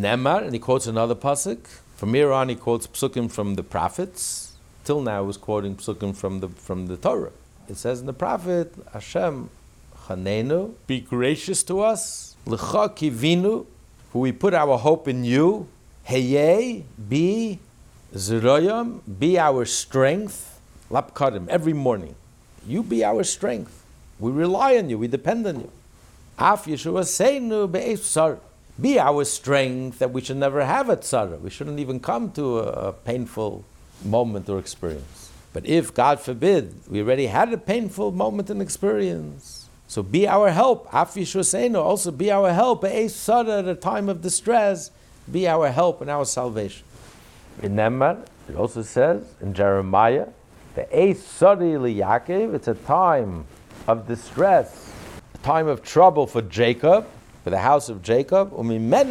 V'nemar, and he quotes another pasuk. From here on, he quotes psukim from the prophets. Till now, he was quoting psukim from the Torah. It says in the prophet, Hashem chanenu, be gracious to us. L'cha kivinu, for we put our hope in you. Heyeh, be Zeroyam, be our strength. Lapkadim, every morning. You be our strength. We rely on you, we depend on you. Af Yeshua Seinu be'esar. Be our strength that we should never have a tzara. We shouldn't even come to a painful moment or experience. But if, God forbid, we already had a painful moment and experience, so be our help. Af Yeshua Seinu, also be our help. Be'esar, at a time of distress, be our help and our salvation. Remember, it also says in Jeremiah, it's a time of distress, a time of trouble for Jacob, for the house of Jacob, and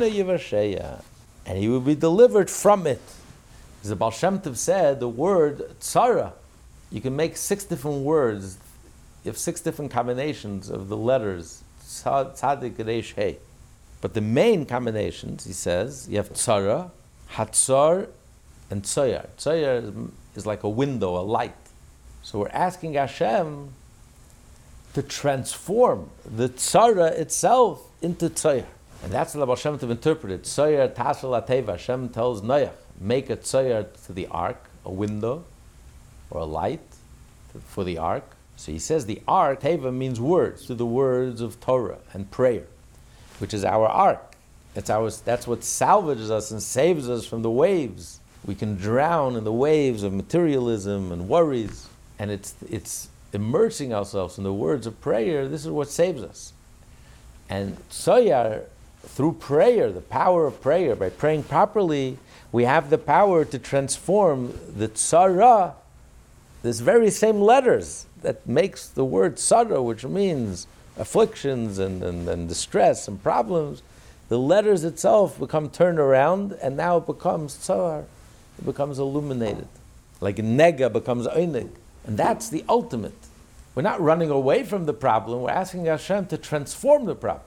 he will be delivered from it. As the Baal Shem Tov said, the word tzara, you can make 6 different words. You have 6 different combinations of the letters, tzadik, resh, hey. But the main combinations, he says, you have tzara, hatzar, and tzoyar. Tzoyar is like a window, a light. So we're asking Hashem to transform the tzara itself into tzoyar. And that's what Hashem to interpret it. Tzoyar tasel ateva. Hashem tells Noach, make a tzoyar to the ark, a window or a light for the ark. So he says the ark, teva, means words, to the words of Torah and prayer, which is our ark. That's what salvages us and saves us from the waves. We can drown in the waves of materialism and worries, and it's immersing ourselves in the words of prayer. This is what saves us. And Tzoyar, through prayer, the power of prayer, by praying properly, we have the power to transform the tzara, this very same letters that makes the word tzara, which means afflictions and distress and problems, the letters itself become turned around, and now it becomes tzar. It becomes illuminated. Like nega becomes oinig. And that's the ultimate. We're not running away from the problem, we're asking Hashem to transform the problem.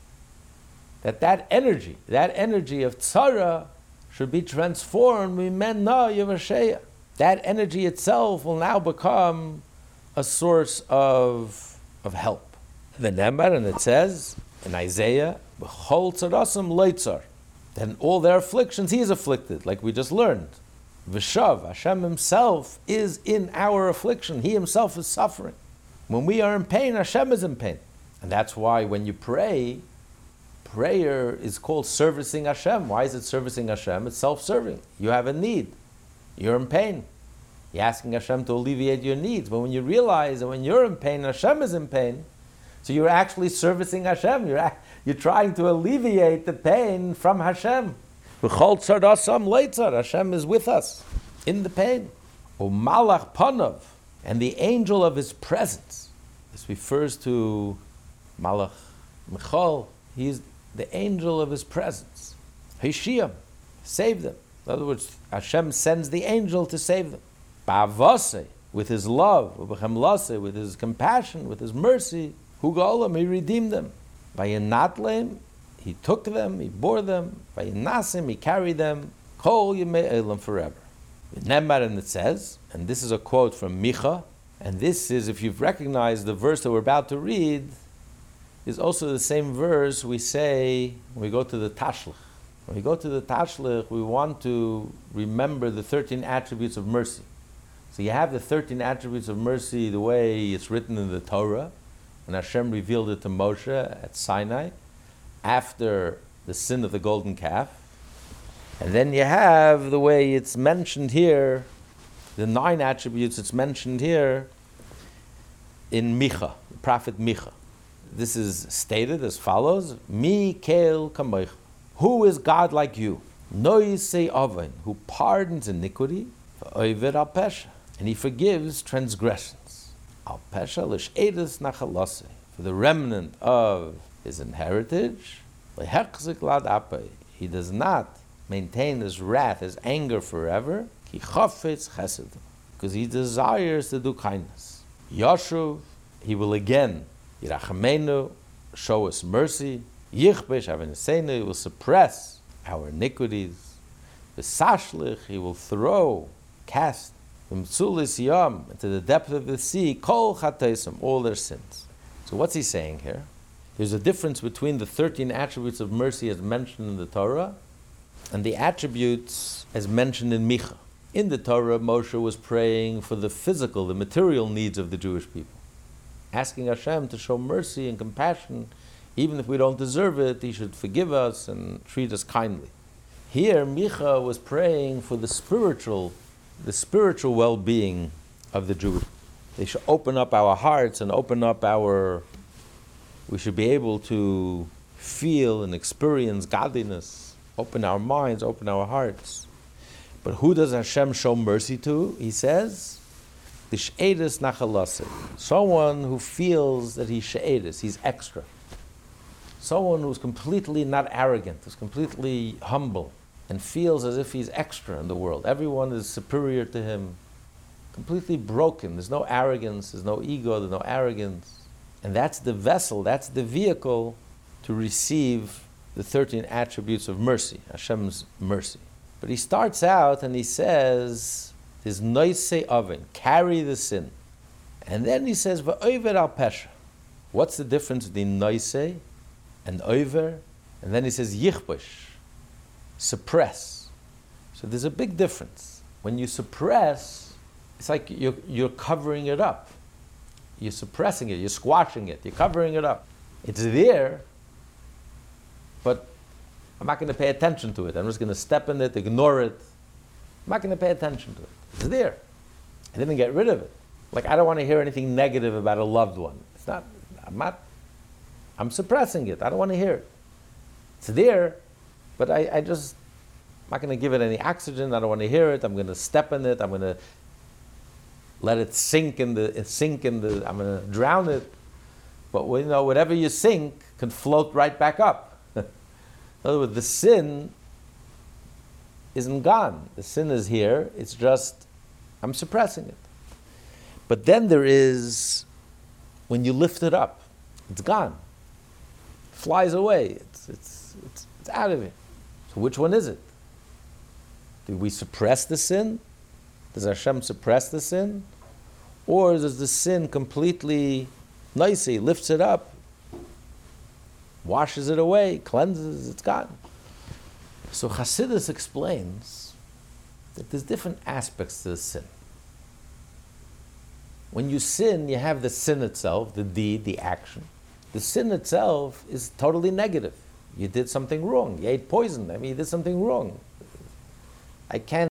That energy of tzara should be transformed. That energy itself will now become a source of help. The Nemar, and it says in Isaiah, B'chol tzarasam leitzar. Then all their afflictions, he is afflicted, like we just learned. V'shav, Hashem himself is in our affliction. He himself is suffering. When we are in pain, Hashem is in pain. And that's why when you pray, prayer is called servicing Hashem. Why is it servicing Hashem? It's self-serving. You have a need. You're in pain. You're asking Hashem to alleviate your needs. But when you realize that when you're in pain, Hashem is in pain, so you're actually servicing Hashem. You're trying to alleviate the pain from Hashem. Hashem is with us in the pain. Malach panav, and the angel of his presence. This refers to Malach Michal. He is the angel of his presence. Hishiyam, save them. In other words, Hashem sends the angel to save them. Ba'avase, with his love, with his compassion, with his mercy. Hugaolam, he redeemed them. Vayenatleim, he took them, he bore them. Vayenasim, he carried them. Kol yemei elam, forever. Nemar, and it says, and this is a quote from Micha, and this is, if you've recognized the verse that we're about to read, is also the same verse we say when we go to the Tashlich. When we go to the Tashlich, we want to remember the 13 attributes of mercy. So you have the 13 attributes of mercy the way it's written in the Torah, when Hashem revealed it to Moshe at Sinai, after the sin of the golden calf. And then you have the way it's mentioned here, the 9 attributes it's mentioned here in Micha, the prophet Micha. This is stated as follows: Mi kel kamoich. Who is God like you? Noisei avon, who pardons iniquity, v'oiver al pesha, and he forgives transgressions. Al pesha l'she'edes nachalase, for the remnant of his inheritance. Lehechzik lad apei, he does not maintain his wrath, his anger forever. Ki chafetz chesed, because he desires to do kindness. Yashuv, he will again, Yirachamenu, show us mercy. Yichbesh aveneseinu, he will suppress our iniquities. V'sashlich, he will cast v'mtzulis yam, into the depth of the sea, kol chateisim, all their sins. So what's he saying here? There's a difference between the 13 attributes of mercy as mentioned in the Torah and the attributes as mentioned in Micha. In the Torah, Moshe was praying for the physical, the material needs of the Jewish people, asking Hashem to show mercy and compassion. Even if we don't deserve it, He should forgive us and treat us kindly. Here, Micha was praying for the spiritual well-being of the Jewish. They should open up our hearts and we should be able to feel and experience godliness, open our minds, open our hearts. But who does Hashem show mercy to? He says, the she'edus nachalase, someone who feels that he's she'edus, he's extra. Someone who's completely not arrogant, who's completely humble, and feels as if he's extra in the world. Everyone is superior to him, completely broken. There's no arrogance, there's no ego, there's no arrogance. And that's the vessel, that's the vehicle to receive the 13 attributes of mercy, Hashem's mercy. But he starts out and he says, there's noisei oven, carry the sin. And then he says, va'over al pesha. What's the difference between noisei and over? And then he says, yichbush, suppress. So there's a big difference. When you suppress, it's like you're covering it up. You're suppressing it, you're squashing it, you're covering it up. It's there, but I'm not going to pay attention to it. I'm just going to step in it, ignore it. I'm not going to pay attention to it. It's there. I didn't get rid of it. Like, I don't want to hear anything negative about a loved one. I'm suppressing it. I don't want to hear it. It's there, but I'm not going to give it any oxygen. I don't want to hear it. I'm going to step in it. I'm going to let it sink in the, I'm going to drown it. But whatever you sink can float right back up. In other words, the sin isn't gone. The sin is here. It's just, I'm suppressing it. But then there is, when you lift it up, it's gone. It flies away. It's out of it. So which one is it? Do we suppress the sin? Does Hashem suppress the sin? Or does the sin completely, nicely, lifts it up, washes it away, cleanses, it's gone? So Chassidus explains that there's different aspects to the sin. When you sin, you have the sin itself, the deed, the action. The sin itself is totally negative. You did something wrong. You ate poison. You did something wrong. I can't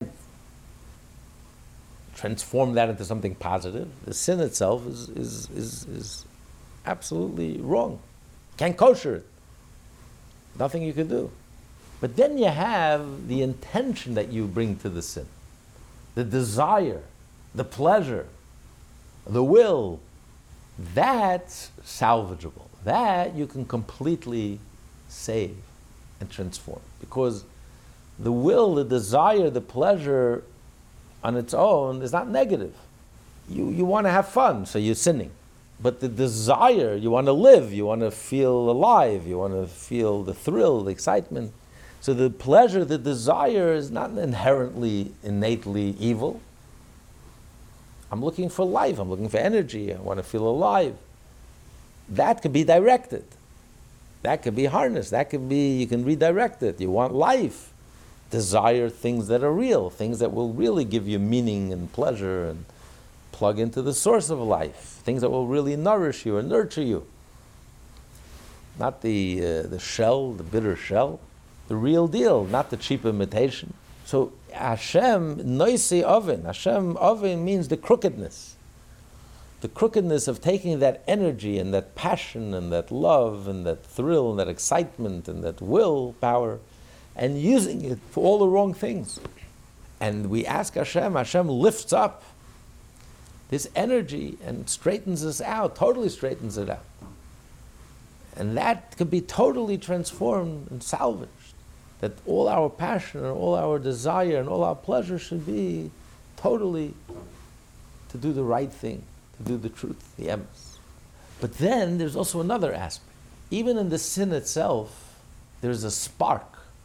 transform that into something positive. The sin itself is absolutely wrong. Can't kosher it. Nothing you can do. But then you have the intention that you bring to the sin. The desire, the pleasure, the will. That's salvageable. That you can completely save and transform. Because the will, the desire, the pleasure on its own is not negative. You want to have fun, so you're sinning. But the desire, you want to live, you want to feel alive, you want to feel the thrill, the excitement. So the pleasure, the desire is not inherently, innately evil. I'm looking for life, I'm looking for energy, I want to feel alive. That can be directed. That can be harnessed, that can be, you can redirect it. You want life. Desire things that are real, things that will really give you meaning and pleasure and plug into the source of life, things that will really nourish you and nurture you. Not the shell, the bitter shell, the real deal, not the cheap imitation. So Hashem, noisei oven, Hashem oven means the crookedness. The crookedness of taking that energy and that passion and that love and that thrill and that excitement and that willpower and using it for all the wrong things. And we ask Hashem, Hashem lifts up this energy and straightens us out, totally straightens it out. And that could be totally transformed and salvaged. That all our passion and all our desire and all our pleasure should be totally to do the right thing, to do the truth, the emes. But then there's also another aspect. Even in the sin itself, there's a spark.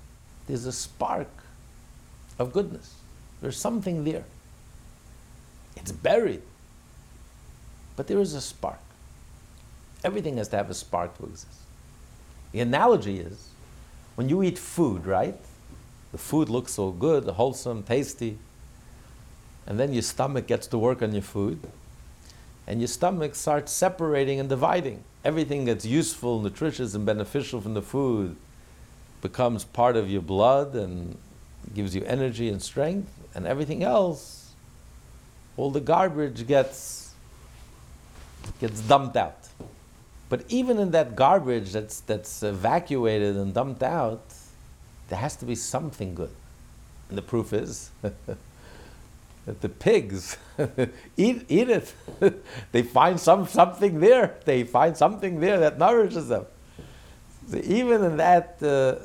there's a spark of goodness. There's something there. It's buried, but there is a spark. Everything has to have a spark to exist. The analogy is, when you eat food, right? The food looks so good, wholesome, tasty, and then your stomach gets to work on your food, and your stomach starts separating and dividing. Everything that's useful, nutritious, and beneficial from the food becomes part of your blood and gives you energy and strength, and everything else, all the garbage gets dumped out. But even in that garbage that's evacuated and dumped out, there has to be something good. And the proof is that the pigs eat it. They find something there. They find something there that nourishes them. So even in that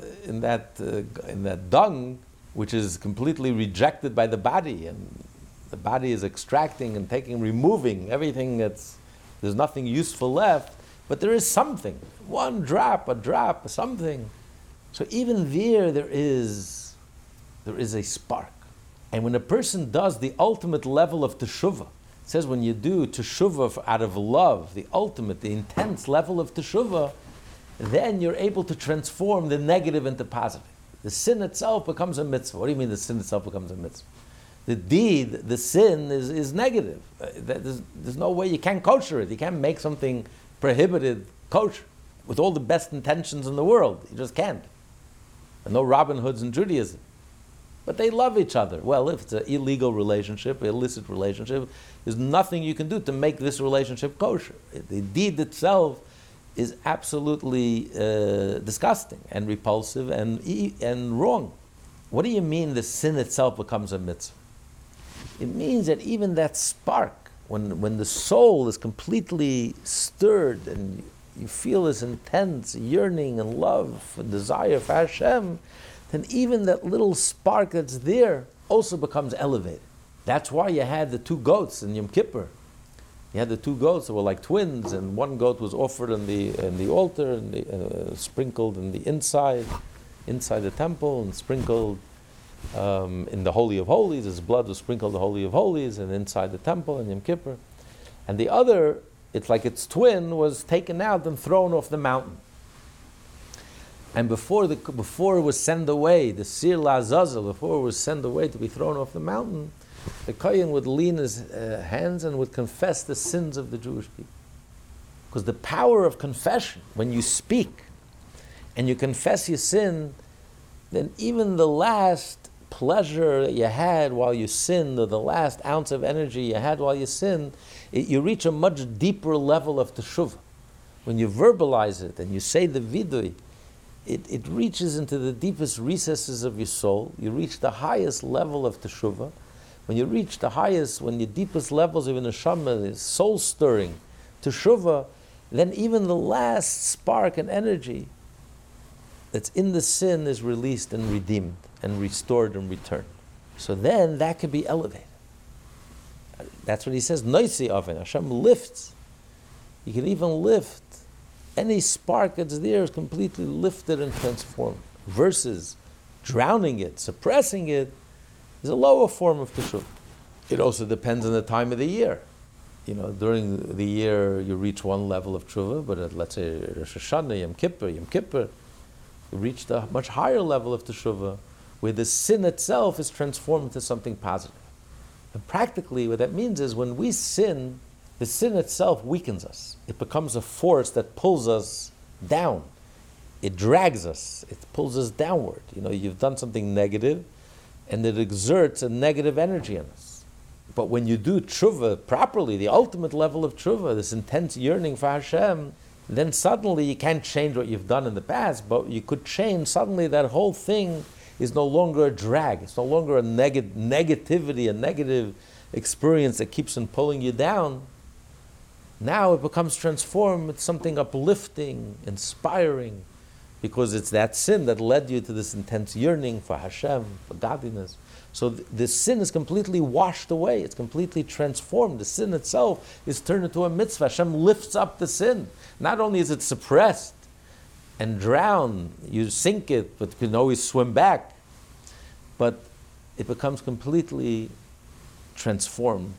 dung, which is completely rejected by the body, and the body is extracting and removing everything there's nothing useful left, but there is something, a drop, something. So even there is a spark. And when a person does the ultimate level of teshuvah, it says when you do teshuvah out of love, the ultimate, the intense level of teshuvah, then you're able to transform the negative into positive. The sin itself becomes a mitzvah. What do you mean the sin itself becomes a mitzvah? The deed, the sin is negative. There's no way you can't kosher it. You can't make something prohibited kosher with all the best intentions in the world. You just can't. And no Robin Hoods in Judaism. But they love each other. Well, if it's an illegal relationship, illicit relationship, there's nothing you can do to make this relationship kosher. The deed itself is absolutely disgusting and repulsive and wrong. What do you mean the sin itself becomes a mitzvah? It means that even that spark, when the soul is completely stirred and you feel this intense yearning and love and desire for Hashem, then even that little spark that's there also becomes elevated. That's why you had the two goats in Yom Kippur. You had the two goats that were like twins, and one goat was offered in the altar and sprinkled in the inside the temple, and sprinkled in the Holy of Holies. His blood was sprinkled in the Holy of Holies and inside the temple in Yom Kippur. And the other, it's like its twin, was taken out and thrown off the mountain. And before it was sent away, the Sir La'azazel, before it was sent away to be thrown off the mountain, the Kohen would lean his hands and would confess the sins of the Jewish people. Because the power of confession, when you speak and you confess your sin, then even the last pleasure that you had while you sinned, or the last ounce of energy you had while you sinned, you reach a much deeper level of teshuvah. When you verbalize it and you say the vidui, it reaches into the deepest recesses of your soul. You reach the highest level of teshuvah. When you reach when your deepest levels of neshama is soul-stirring teshuvah, then even the last spark and energy that's in the sin is released and redeemed and restored and returned. So then that can be elevated. That's what he says, Noisi Oven. Hashem lifts. He can even lift. Any spark that's there is completely lifted and transformed. Versus drowning it, suppressing it, is a lower form of teshuvah. It also depends on the time of the year. During the year you reach one level of teshuvah, but let's say Rosh Hashanah, Yom Kippur, you reach a much higher level of teshuvah, where the sin itself is transformed into something positive. And practically what that means is when we sin, the sin itself weakens us. It becomes a force that pulls us down. It drags us. It pulls us downward. You've done something negative, and it exerts a negative energy on us. But when you do tshuva properly, the ultimate level of tshuva, this intense yearning for Hashem, then suddenly you can't change what you've done in the past, but you could change. Suddenly that whole thing is no longer a drag. It's no longer a negativity, a negative experience that keeps on pulling you down. Now it becomes transformed. It's something uplifting, inspiring, because it's that sin that led you to this intense yearning for Hashem, for godliness. So the sin is completely washed away. It's completely transformed. The sin itself is turned into a mitzvah. Hashem lifts up the sin. Not only is it suppressed, and drown. You sink it, but you can always swim back. But it becomes completely transformed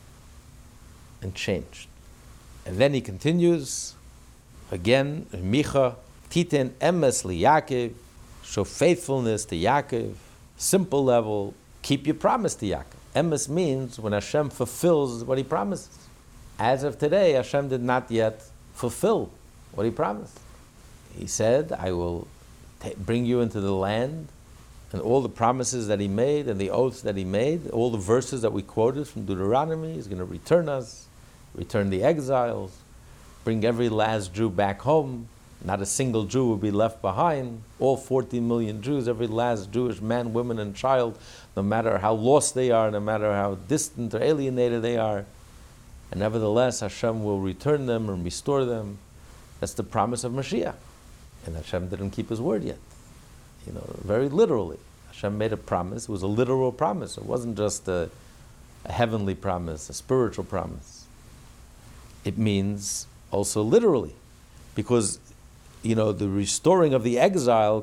and changed. And then he continues, again, Micha, Titen emes li Yaakov, show faithfulness to Yaakov, simple level, keep your promise to Yaakov. Emes means when Hashem fulfills what he promises. As of today, Hashem did not yet fulfill what he promised. He said, I will bring you into the land, and all the promises that he made and the oaths that he made, all the verses that we quoted from Deuteronomy, he's going to return us, return the exiles, bring every last Jew back home. Not a single Jew will be left behind. All 14 million Jews, every last Jewish man, woman, and child, no matter how lost they are, no matter how distant or alienated they are. And nevertheless, Hashem will return them and restore them. That's the promise of Mashiach. And Hashem didn't keep his word yet. Very literally. Hashem made a promise. It was a literal promise. It wasn't just a heavenly promise, a spiritual promise. It means also literally. Because, the restoring of the exile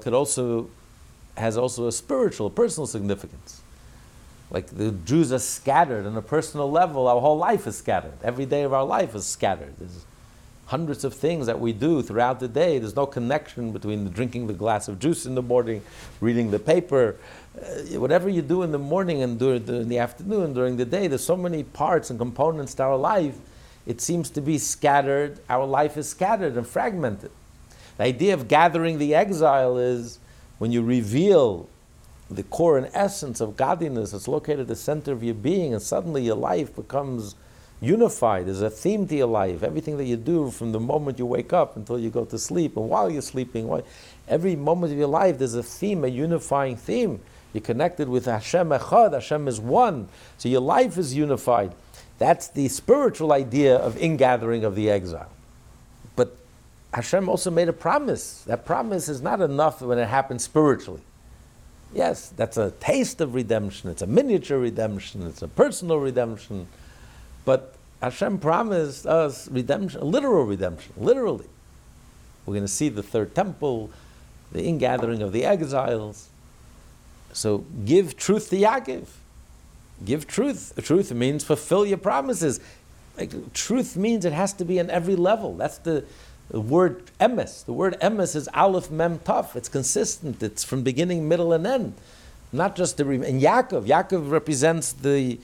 has also a spiritual, personal significance. Like the Jews are scattered on a personal level, our whole life is scattered. Every day of our life is scattered. There's hundreds of things that we do throughout the day. There's no connection between drinking the glass of juice in the morning, reading the paper. Whatever you do in the morning and in the afternoon, during the day, there's so many parts and components to our life. It seems to be scattered. Our life is scattered and fragmented. The idea of gathering the exile is when you reveal the core and essence of godliness that's located at the center of your being, and suddenly your life becomes unified. There's a theme to your life. Everything that you do from the moment you wake up until you go to sleep, and while you're sleeping, every moment of your life there's a theme, a unifying theme. You're connected with Hashem Echad. Hashem is one. So your life is unified. That's the spiritual idea of ingathering of the exile. But Hashem also made a promise. That promise is not enough when it happens spiritually. Yes, that's a taste of redemption. It's a miniature redemption. It's a personal redemption. But Hashem promised us redemption, literal redemption, literally. We're going to see the third temple, the ingathering of the exiles. So give truth to Yaakov. Give truth. Truth means fulfill your promises. Truth means it has to be on every level. That's the word emes. The word emes is aleph mem taf. It's consistent. It's from beginning, middle, and end. Not just and Yaakov represents the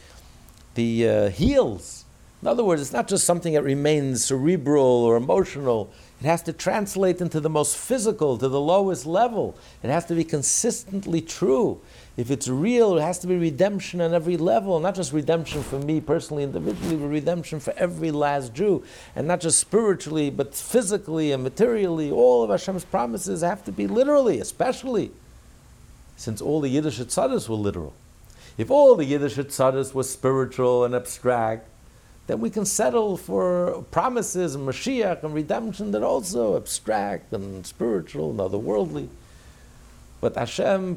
heels. In other words, it's not just something that remains cerebral or emotional. It has to translate into the most physical, to the lowest level. It has to be consistently true. If it's real, it has to be redemption on every level, not just redemption for me personally, individually, but redemption for every last Jew. And not just spiritually, but physically and materially. All of Hashem's promises have to be literally, especially since all the Yiddish Tzaddis were literal. If all the Yiddish Tzaddis were spiritual and abstract, then we can settle for promises and Mashiach and redemption that are also abstract and spiritual and otherworldly. But Hashem,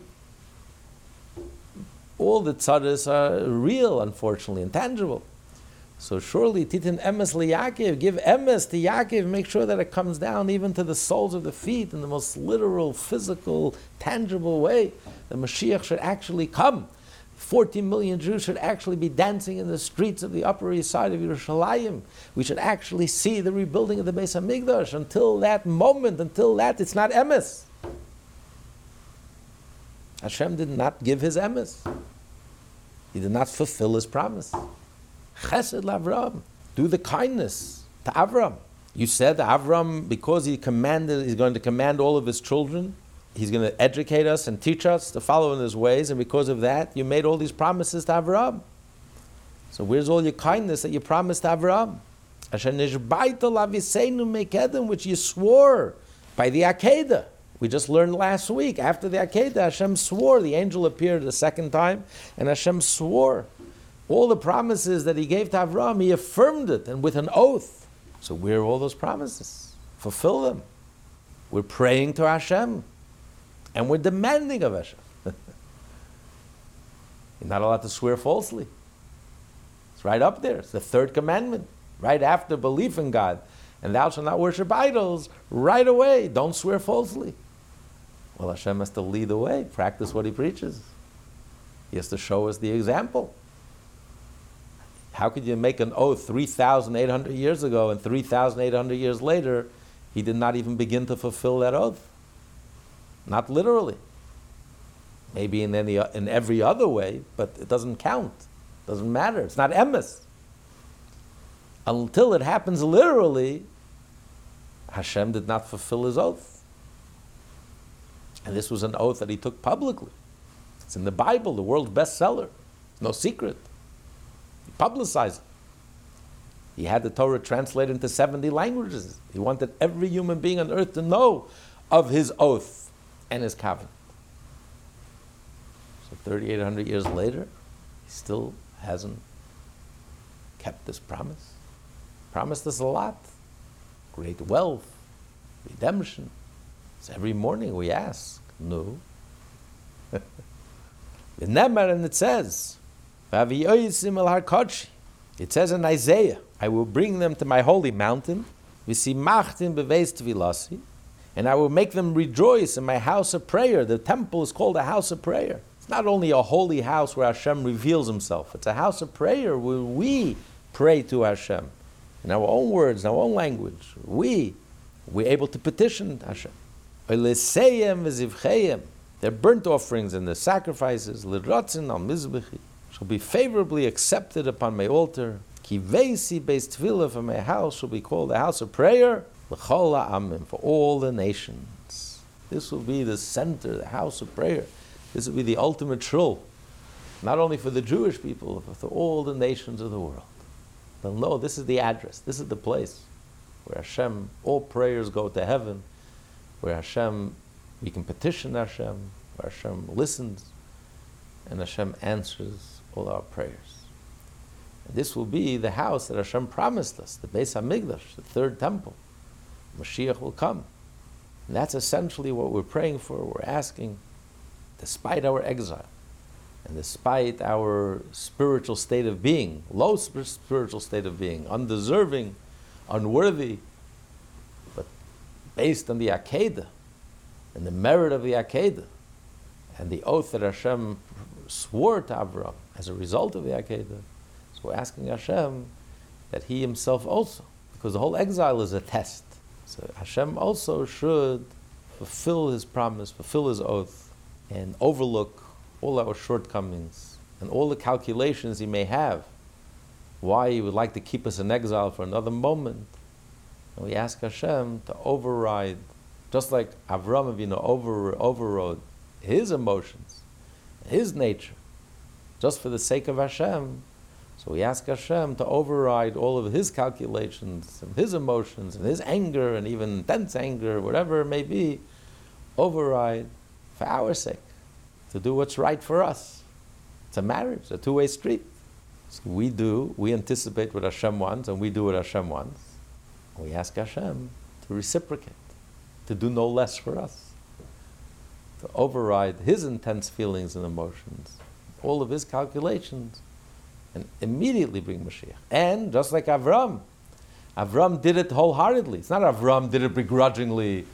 all the Tzaddis are real, unfortunately, and tangible. So surely, Titin emes li Yaakov, give emes to Yaakov, make sure that it comes down even to the soles of the feet in the most literal, physical, tangible way. The Mashiach should actually come. 14 million Jews should actually be dancing in the streets of the Upper East Side of Yerushalayim. We should actually see the rebuilding of the Beis HaMikdash. Until that moment, it's not emes. Hashem did not give his emes. He did not fulfill his promise. Chesed l'Avram. Do the kindness to Avram. You said Avram, because he's going to command all of his children, he's going to educate us and teach us to follow in his ways, and because of that, you made all these promises to Avram. So where's all your kindness that you promised to Avram? Asher nishbaita laviseinu mekedem, which you swore by the Akedah. We just learned last week, after the Akedah, Hashem swore. The angel appeared a second time, and Hashem swore. All the promises that he gave to Avram, he affirmed it, and with an oath. So where are all those promises? Fulfill them. We're praying to Hashem. And we're demanding of Hashem. You're not allowed to swear falsely. It's right up there. It's the third commandment. Right after belief in God and thou shalt not worship idols, right away, don't swear falsely. Well, Hashem has to lead the way, practice what He preaches. He has to show us the example. How could you make an oath 3,800 years ago, and 3,800 years later, He did not even begin to fulfill that oath? Not literally. Maybe in every other way, but it doesn't count. It doesn't matter. It's not emes. Until it happens literally, Hashem did not fulfill His oath. And this was an oath that He took publicly. It's in the Bible, the world's bestseller. It's no secret. He publicized it. He had the Torah translated into 70 languages. He wanted every human being on earth to know of His oath and His covenant. So 3,800 years later, He still hasn't kept this promise. Promised us a lot. Great wealth, redemption. So every morning we ask, no. And it says, it says in Isaiah, I will bring them to my holy mountain, and I will make them rejoice in my house of prayer. The temple is called a house of prayer. It's not only a holy house where Hashem reveals Himself. It's a house of prayer where we pray to Hashem in our own words, in our own language. We're able to petition Hashem. Their burnt offerings and their sacrifices shall be favorably accepted upon my altar. Kivesi beis tefillah, for my house shall be called a house of prayer l'chol ha'amim, for all the nations. This will be the center, the house of prayer. This will be the ultimate shul, not only for the Jewish people, but for all the nations of the world. They'll know this is the address, this is the place where Hashem, all prayers go to heaven, where Hashem, we can petition Hashem, where Hashem listens, and Hashem answers all our prayers. And this will be the house that Hashem promised us, the Beis HaMikdash, the third temple. Mashiach will come. And that's essentially what we're praying for, we're asking, despite our exile, and despite our spiritual state of being, low spiritual state of being, undeserving, unworthy, but based on the Akedah, and the merit of the Akedah, and the oath that Hashem swore to Avraham as a result of the Akedah. So we're asking Hashem that He Himself also, because the whole exile is a test, so Hashem also should fulfill His promise, fulfill His oath, and overlook all our shortcomings and all the calculations He may have, why He would like to keep us in exile for another moment. And we ask Hashem to override, just like Avraham Avinu overrode his emotions, his nature, just for the sake of Hashem. So we ask Hashem to override all of His calculations and His emotions and His anger and even intense anger, whatever it may be, override for our sake, to do what's right for us. It's a marriage, a two-way street. So we anticipate what Hashem wants, and we do what Hashem wants. We ask Hashem to reciprocate, to do no less for us, to override His intense feelings and emotions, all of His calculations, and immediately bring Mashiach. And just like Avram did it wholeheartedly. It's not Avram did it begrudgingly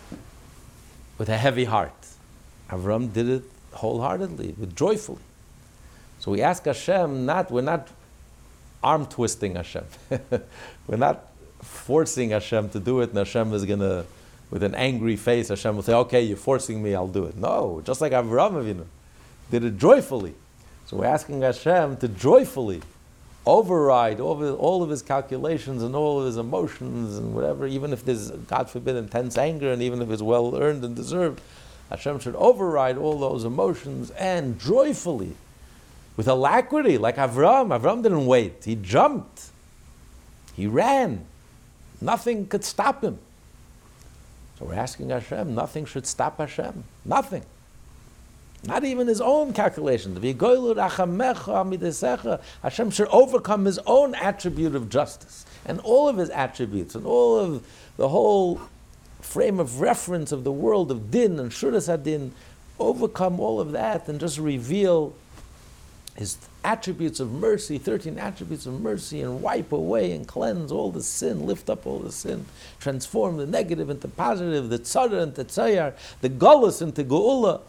with a heavy heart. Avram did it wholeheartedly, joyfully. So we ask Hashem, we're not arm twisting Hashem. We're not forcing Hashem to do it, and Hashem is going to, with an angry face, Hashem will say, okay, you're forcing me, I'll do it. No, just like Avraham Avinu did it joyfully. So we're asking Hashem to joyfully override all of His calculations and all of His emotions and whatever, even if there's, God forbid, intense anger, and even if it's well-earned and deserved, Hashem should override all those emotions and joyfully, with alacrity, like Avram. Avram didn't wait. He jumped. He ran. Nothing could stop him. So we're asking Hashem, nothing should stop Hashem. Nothing. Not even His own calculations. Hashem should overcome His own attribute of justice, and all of His attributes, and all of the whole frame of reference of the world of din and shuras hadin, overcome all of that and just reveal His attributes of mercy, 13 attributes of mercy, and wipe away and cleanse all the sin, lift up all the sin, transform the negative into positive, the tzara into tzayar, the galus into geula.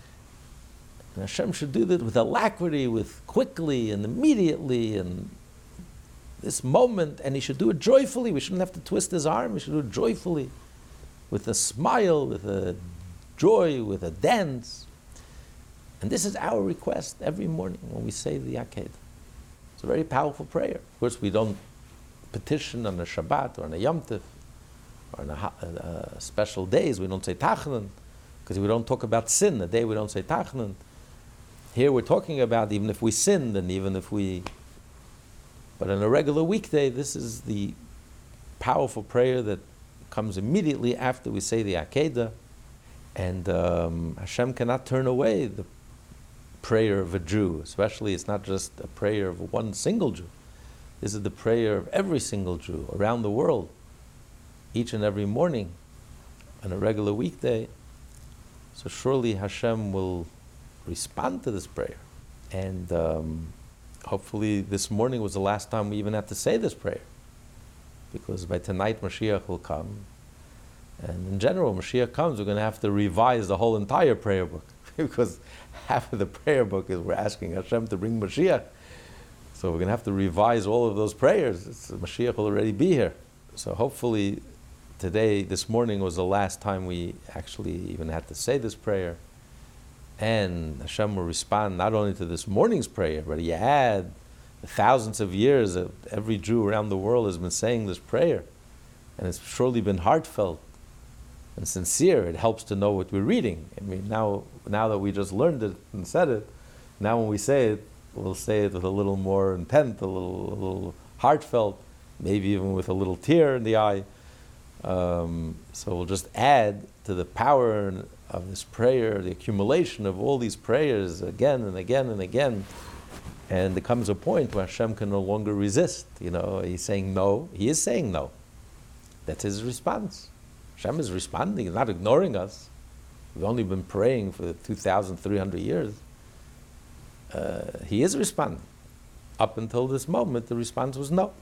And Hashem should do that with alacrity, with quickly and immediately, and this moment, and He should do it joyfully. We shouldn't have to twist His arm, we should do it joyfully, with a smile, with a joy, with a dance. And this is our request every morning when we say the Akedah. It's a very powerful prayer. Of course, we don't petition on a Shabbat or on a Yom Tov or on a special days. We don't say Tachanun because we don't talk about sin. The day we don't say Tachanun. Here we're talking about even if we sinned and even if we... But on a regular weekday, this is the powerful prayer that comes immediately after we say the Akedah. And Hashem cannot turn away the prayer of a Jew, especially it's not just a prayer of one single Jew. This is the prayer of every single Jew around the world, each and every morning on a regular weekday. So surely Hashem will respond to this prayer. And hopefully this morning was the last time we even had to say this prayer, because by tonight Mashiach will come. And in general, Mashiach comes, we're going to have to revise the whole entire prayer book, because half of the prayer book is we're asking Hashem to bring Mashiach. So we're going to have to revise all of those prayers. Mashiach will already be here. So hopefully today, this morning was the last time we actually even had to say this prayer. And Hashem will respond not only to this morning's prayer, but you add the thousands of years that every Jew around the world has been saying this prayer. And it's surely been heartfelt and sincere. It helps to know what we're reading. I mean, now that we just learned it and said it, now when we say it, we'll say it with a little more intent, a little heartfelt, maybe even with a little tear in the eye. So we'll just add to the power of this prayer, the accumulation of all these prayers again and again and again. And there comes a point where Hashem can no longer resist. He's saying no. He is saying no. That's His response. Hashem is responding, He's not ignoring us. We've only been praying for 2,300 years. He is responding. Up until this moment, the response was no.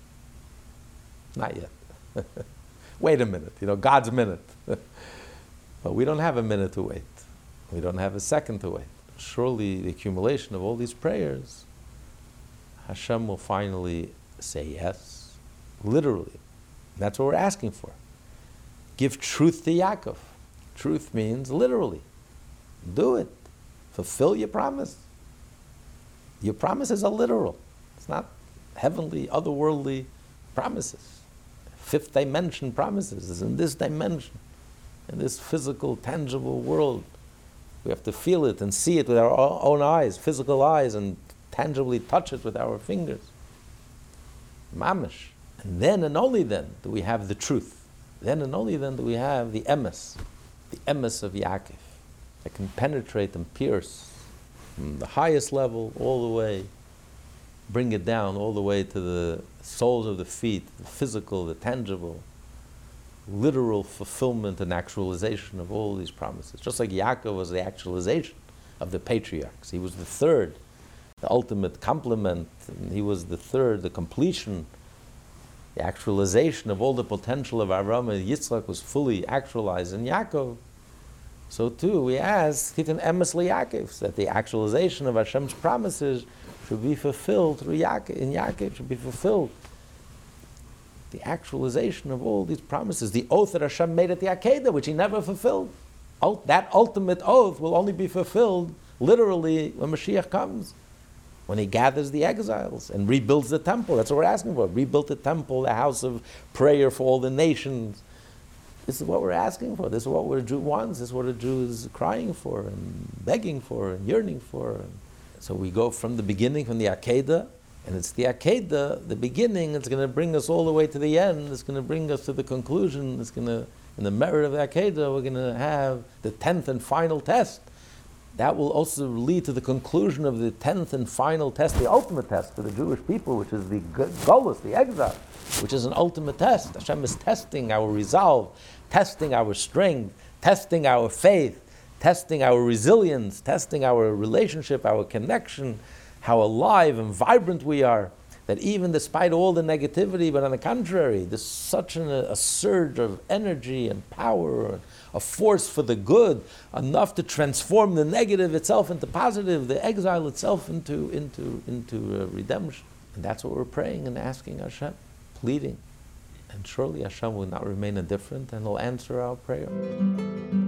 Not yet. Wait a minute, God's minute. But we don't have a minute to wait. We don't have a second to wait. Surely the accumulation of all these prayers, Hashem will finally say yes, literally. That's what we're asking for. Give truth to Yaakov. Truth means literally. Do it. Fulfill your promise. Your promises are literal. It's not heavenly, otherworldly promises. Fifth dimension promises is in this dimension, in this physical, tangible world. We have to feel it and see it with our own eyes, physical eyes, and tangibly touch it with our fingers. Mamish. And then and only then do we have the truth. Then and only then do we have the emes of Yaakov, that can penetrate and pierce from the highest level all the way, bring it down all the way to the soles of the feet, the physical, the tangible, literal fulfillment and actualization of all these promises. Just like Yaakov was the actualization of the patriarchs. He was the third, the ultimate complement, and he was the third, the completion, the actualization of all the potential of Avraham and Yitzchak was fully actualized in Yaakov. So too, we ask, Titan Emes LeYaakov, that the actualization of Hashem's promises should be fulfilled through Yaakov, in Yaakov should be fulfilled. The actualization of all these promises, the oath that Hashem made at the Akedah, which He never fulfilled. That ultimate oath will only be fulfilled literally when Mashiach comes, when He gathers the exiles and rebuilds the temple. That's what we're asking for. Rebuild the temple, the house of prayer for all the nations. This is what we're asking for. This is what a Jew wants. This is what a Jew is crying for and begging for and yearning for. So we go from the beginning, from the Akedah, and it's the Akedah, the beginning, it's going to bring us all the way to the end. It's going to bring us to the conclusion. It's going to, in the merit of the Akedah, we're going to have the 10th and final test. That will also lead to the conclusion of the 10th and final test, the ultimate test for the Jewish people, which is the Golus, the exile, which is an ultimate test. Hashem is testing our resolve, testing our strength, testing our faith, testing our resilience, testing our relationship, our connection. how alive and vibrant we are, that even despite all the negativity, but on the contrary, there's such a surge of energy and power, a force for the good, enough to transform the negative itself into positive, the exile itself into redemption. And that's what we're praying and asking Hashem, pleading. And surely Hashem will not remain indifferent and will answer our prayer.